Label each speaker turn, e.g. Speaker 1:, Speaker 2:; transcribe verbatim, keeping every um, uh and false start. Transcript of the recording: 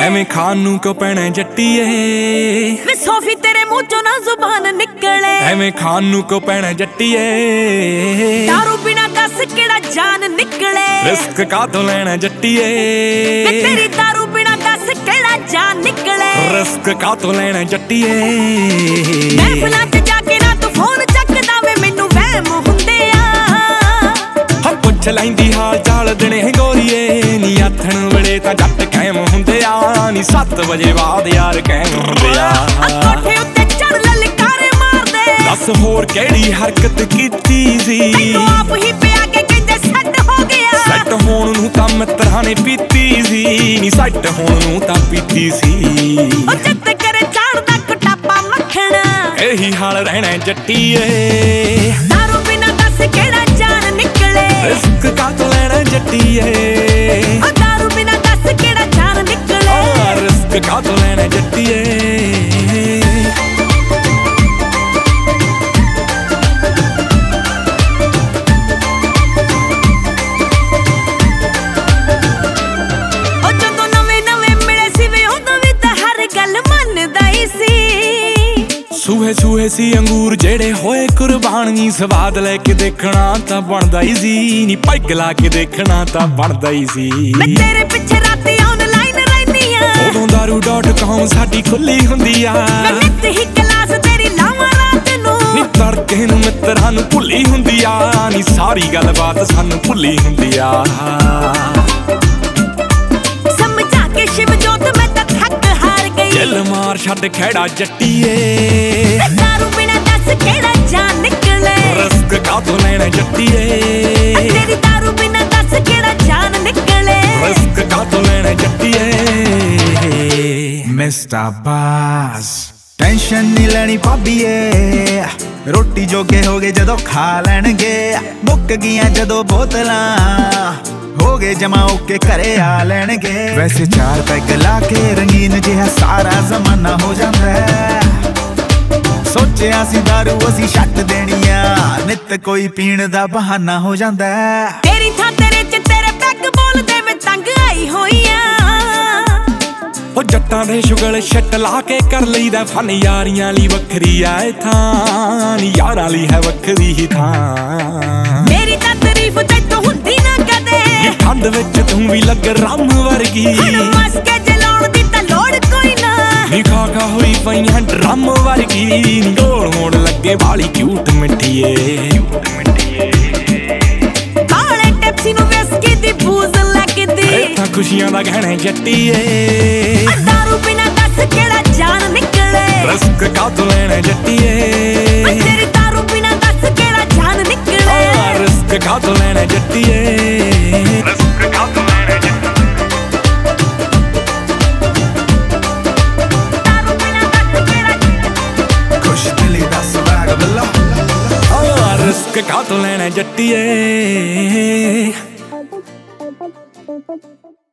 Speaker 1: ਐਵੇਂ ਖਾਣ ਨੂੰ ਕਿਉਂ ਪੈਣਾ ਜੱਟੀਏ
Speaker 2: ਵੇ ਸੋਫੀ ਤੇਰੇ ਮੂੰਹ ਚੋਂ ਨਾ ਜ਼ੁਬਾਨ ਨਿਕਲੇ
Speaker 1: ਐਵੇਂ ਖਾਣ ਨੂੰ ਕਿਉਂ ਪੈਣਾ ਜੱਟੀਏ
Speaker 2: ਦਾਰੂ ਬਿਨਾ ਦੱਸ ਕਿਹੜਾ ਜਾਨ ਨਿਕਲੇ
Speaker 1: ਰਿਸਕ ਕਾਹਤੋਂ ਲੈਣਾ ਜੱਟੀਏ
Speaker 2: ਵੇ ਤੇਰੀ ਦਾਰੂ ਬਿਨਾ ਦੱਸ ਕਿਹੜਾ ਜਾਨ ਨਿਕਲੇ
Speaker 1: ਰਿਸਕ ਕਾਹਤੋਂ ਲੈਣਾ ਜੱਟੀਏ
Speaker 2: ਮਹਿਫਲਾਂ 'ਚ ਜਾ ਕੇ ਨਾ ਤੂੰ ਫੋਨ ਚੱਕਦਾ ਵੇ ਮੈਨੂੰ ਵਹਿਮ ਹੁੰਦੇ ਆ
Speaker 1: ਹਾਂ ਪੁੱਛ ਲੈਂਦੀ ਹਾਲ ਚਾਲ ਦਿਨੇ ਗੋਰੀਏ ਨੀ ਆਥਣ ਵੇਲੇ ਤਾਂ ਜੱਟ ਕਾਇਮ ਹੁੰਦੇ ਆ ਨੀ ਸੱਤ ਵਜੇ ਬਾਅਦ ਯਾਰ ਕਾਇਮ ਹੁੰਦੇ ਆ
Speaker 2: ਕੋਠੇ ਉੱਤੇ ਚੜ ਲਲਕਾਰੇ ਮਾਰਦੇ
Speaker 1: ਦੱਸ ਹੋਰ ਕਿਹੜੀ ਹਰਕਤ ਕੀਤੀ ਸੀ
Speaker 2: ਤੈਨੂੰ ਆਪ ਹੀ ਪਿਆ ਕੇ ਕਹਿੰਦੇ ਸੈੱਟ ਹੋ ਗਿਆ
Speaker 1: ਸੈੱਟ ਹੋਣ ਨੂੰ ਤਾਂ ਮਿੱਤਰਾਂ ਨੇ ਪੀਤੀ ਸੀ ਨੀ ਸੈੱਟ ਹੋਣ ਨੂੰ ਤਾਂ ਪੀਤੀ ਸੀ
Speaker 2: ਉਹ ਚਿੱਤ ਕਰੇ ਝਾੜਦਾ ਕਟਾਪਾ ਮੱਖਣਾ
Speaker 1: ਇਹੀ ਹਾਲ ਰਹਿਣਾ ਜੱਟੀਏ
Speaker 2: ਦਾਰੂ ਬਿਨਾ ਦੱਸ ਕਿਹੜਾ ਜਾਨ ਨਿਕਲੇ
Speaker 1: ਰਿਸਕ ਕਾਹਤੋਂ ਲੈਣਾ ਜੱਟੀਏ
Speaker 2: ਉਹ ਦਾਰੂ ਬਿਨਾ ਦੱਸ ਕਿਹੜਾ ਜਾਨ ਨਿਕਲੇ
Speaker 1: ਰਿਸਕ ਕਾਹਤੋਂ ਲੈਣਾ ਜੱਟੀਏ ਸੂਹੇ ਸੂਹੇ ਸੀ ਅੰਗੂਰ ਜਿਹੜੇ ਹੋਏ ਕੁਰਬਾਨੀ ਸਵਾਦ ਲੈ ਕੇ ਦੇਖਣਾ ਤਾਂ ਬਣਦਾ ਹੀ ਸੀ ਨੀ ਪੈਗ ਲਾ ਕੇ ਦੇਖਣਾ ਤਾਂ ਬਣਦਾ ਹੀ ਸੀ
Speaker 2: ਮੈਂ ਤੇਰੇ ਪਿੱਛੇ ਰਾਤੀ ਆਨਲਾਈਨ ਰਹਿਨੀ ਆ
Speaker 1: ਉਦੋਂ ਦਾਰੂ ਡਾਟ ਕਾਮ ਸਾਡੀ ਖੁੱਲੀ ਹੁੰਦੀ ਆ
Speaker 2: ਮੈਂ ਨਿੱਤ ਹੀ ਕਲਾਸ ਤੇਰੀ ਲਾਵਾਂ ਰਾਤ ਨੂੰ
Speaker 1: ਨੀ ਤੜਕੇ ਨੂੰ ਮਿੱਤਰਾਂ ਨੂੰ ਭੁੱਲੀ ਹੁੰਦੀ ਆ ਨੀ ਸਾਰੀ ਗੱਲਬਾਤ ਸਾਨੂੰ ਭੁੱਲੀ ਹੁੰਦੀ ਆ
Speaker 2: ਸਮਝਾ ਕੇ ਸ਼ਿਵ ਜੋਤ ਮੈਂ ਤਾਂ ਥੱਕ ਹਾਰ ਗਈ
Speaker 1: ਦਿਲ ਮਾਰ ਛੱਡ ਖੇੜਾ ਜੱਟੀਏ
Speaker 2: ਦਾਰੂ ਬਿਨਾ ਦੱਸ ਕਿਹੜਾ ਜਾਨ ਨਿਕਲੇ
Speaker 1: ਰਿਸਕ ਕਾਹਤੋਂ ਲੈਣਾ ਜੱਟੀਏ
Speaker 2: ਤੇਰੀ ਦਾਰੂ ਬਿਨਾ ਦੱਸ ਕਿਹੜਾ ਜਾਨ ਨਿਕਲੇ
Speaker 1: ਰਿਸਕ ਕਾਹਤੋਂ ਲੈਣਾ ਜੱਟੀਏ
Speaker 3: ਮਿਸਟਰ ਬਾਸ ਟੈਨਸ਼ਨ ਨਹੀਂ ਲੈਣੀ ਭਾਬੀਏ ਰੋਟੀ ਜੋਗੇ ਹੋ ਗਏ ਜਦੋਂ ਖਾ ਲੈਣਗੇ ਮੁੱਕ ਗਈਆਂ ਜਦੋਂ ਬੋਤਲਾਂ ਹੋ ਗਏ ਜਮਾ ਓਕੇ ਘਰੇ ਆ ਲੈਣਗੇ ਵੈਸੇ ਚਾਰ ਪੈਗ ਲਾ ਕੇ ਰੰਗੀਨ ਜਿਹਾ ਸਾਰਾ ਜ਼ਮਾਨਾ ਹੋ ਜਾਂਦਾ ਸੋਚਿਆ ਸੀ ਦਾਰੂ ਅਸੀਂ ਛੱਡ ਦੇਣੀ ਆ ਨਿੱਤ ਕੋਈ ਪੀਣ ਦਾ ਬਹਾਨਾ ਹੋ ਜਾਂਦਾ
Speaker 2: ਤੇਰੀ ਥਾਂ ਤੇਰੇ ਚ ਤੇਰੇ ਪੈਗ ਬੋਲਦੇ ਮੈਂ ਤੰਗ ਆਈ ਹੋਈ ਆ
Speaker 1: ਉਹ ਜੱਟਾਂ ਦੇ ਸ਼ੁਗਲ ਛੱਟ ਲਾ ਕੇ ਕਰ ਲਈਦਾ ਫਨ ਯਾਰੀਆਂ ਲਈ ਵੱਖਰੀ ਆ ਇਹ ਥਾਂ ਨੀ ਯਾਰਾਂ ਲਈ ਹੈ ਵੱਖਰੀ ਹੀ ਥਾਂ
Speaker 2: ਮੇਰੀ ਤਾਂ ਤਾਰੀਫ ਤੈਨੂੰ ਹੁੰਦੀ ਨਾ ਕਦੇ
Speaker 1: ਠੰਡ ਵਿੱਚ ਤੂੰ ਵੀ ਲੱਗ ਰੰਮ ਵਰਗੀ
Speaker 2: ਹੁਣ ਮਸਕੇ ਜਲਾਉਣ ਦੀ ਤਾਂ ਲੋੜ ਕੋਈ ਨਾ
Speaker 1: ਨੀ ਖਾ ਖਾ ਹੋਈ ਪਈਆਂ ਡਰਮ ਵਰਗੀ ਨੀ ਗੋਲ ਮੋੜ ਲੱਗੇ ਵਾਲੀ ਕਿਊਟ ਮਿੱਠੀਏ
Speaker 2: ਬਾਲੇ ਟੈਪਸੀ ਨੂੰ ਵਿਸਕੀ ਦੀ ਬੂਜ਼ ਲੱਗਦੀ
Speaker 1: ਇਹ ਤਾਂ ਖੁਸ਼ੀਆਂ ਦਾ ਗਹਿਣਾ ਜੱਟੀਏ
Speaker 2: ਦਾਰੂ ਬਿਨਾ ਦੱਸ ਕਿਹੜਾ ਜਾਨ ਨਿਕਲੇ
Speaker 1: ਰਿਸਕ ਕਾਹਤੋਂ ਲੈਣਾ ਜੱਟੀਏ
Speaker 2: ਤੇਰੀ ਦਾਰੂ ਬਿਨਾ ਦੱਸ ਕਿਹੜਾ ਜਾਨ ਨਿਕਲੇ
Speaker 1: ਰਿਸਕ ਕਾਹਤੋਂ ਲੈਣਾ ਜੱਟੀਏ ਰਿਸਕ ਕਾਹਤੋਂ ਲੈਣਾ ਜੱਟੀਏ
Speaker 2: ਦਾਰੂ ਬਿਨਾ ਦੱਸ ਕਿਹੜਾ
Speaker 3: ਖੁਸ਼ ਦਿਲੀ ਦਾ ਸਵਾਗ ਬੱਲਾ
Speaker 1: ਰਿਸਕ ਕਾਹਤੋਂ ਲੈਣਾ ਜੱਟੀਏ